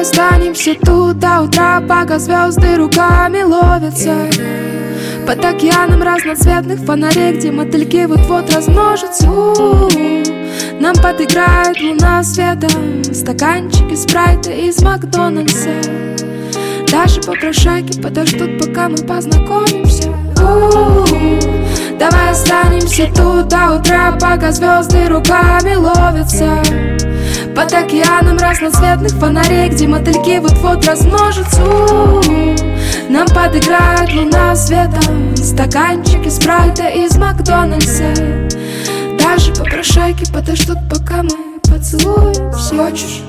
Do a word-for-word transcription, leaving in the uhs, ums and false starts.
останемся тут до утра, пока звезды руками ловятся. Под океаном разноцветных фонарей, где мотыльки вот-вот размножатся. У-у-у. Нам подыграет луна светом, стаканчики спрайта из Макдональдса. Даже попрошайки подождут, пока мы познакомимся. У-у-у. Давай останемся тут до утра, пока звезды руками ловятся. Под океаном разноцветных фонарей, где мотыльки вот-вот размножатся. У-у-у. Нам подыграет луна светом, стаканчики спрайта из Макдональдса. Даже попрошайки подождут, пока мы поцелуемся. Хочешь?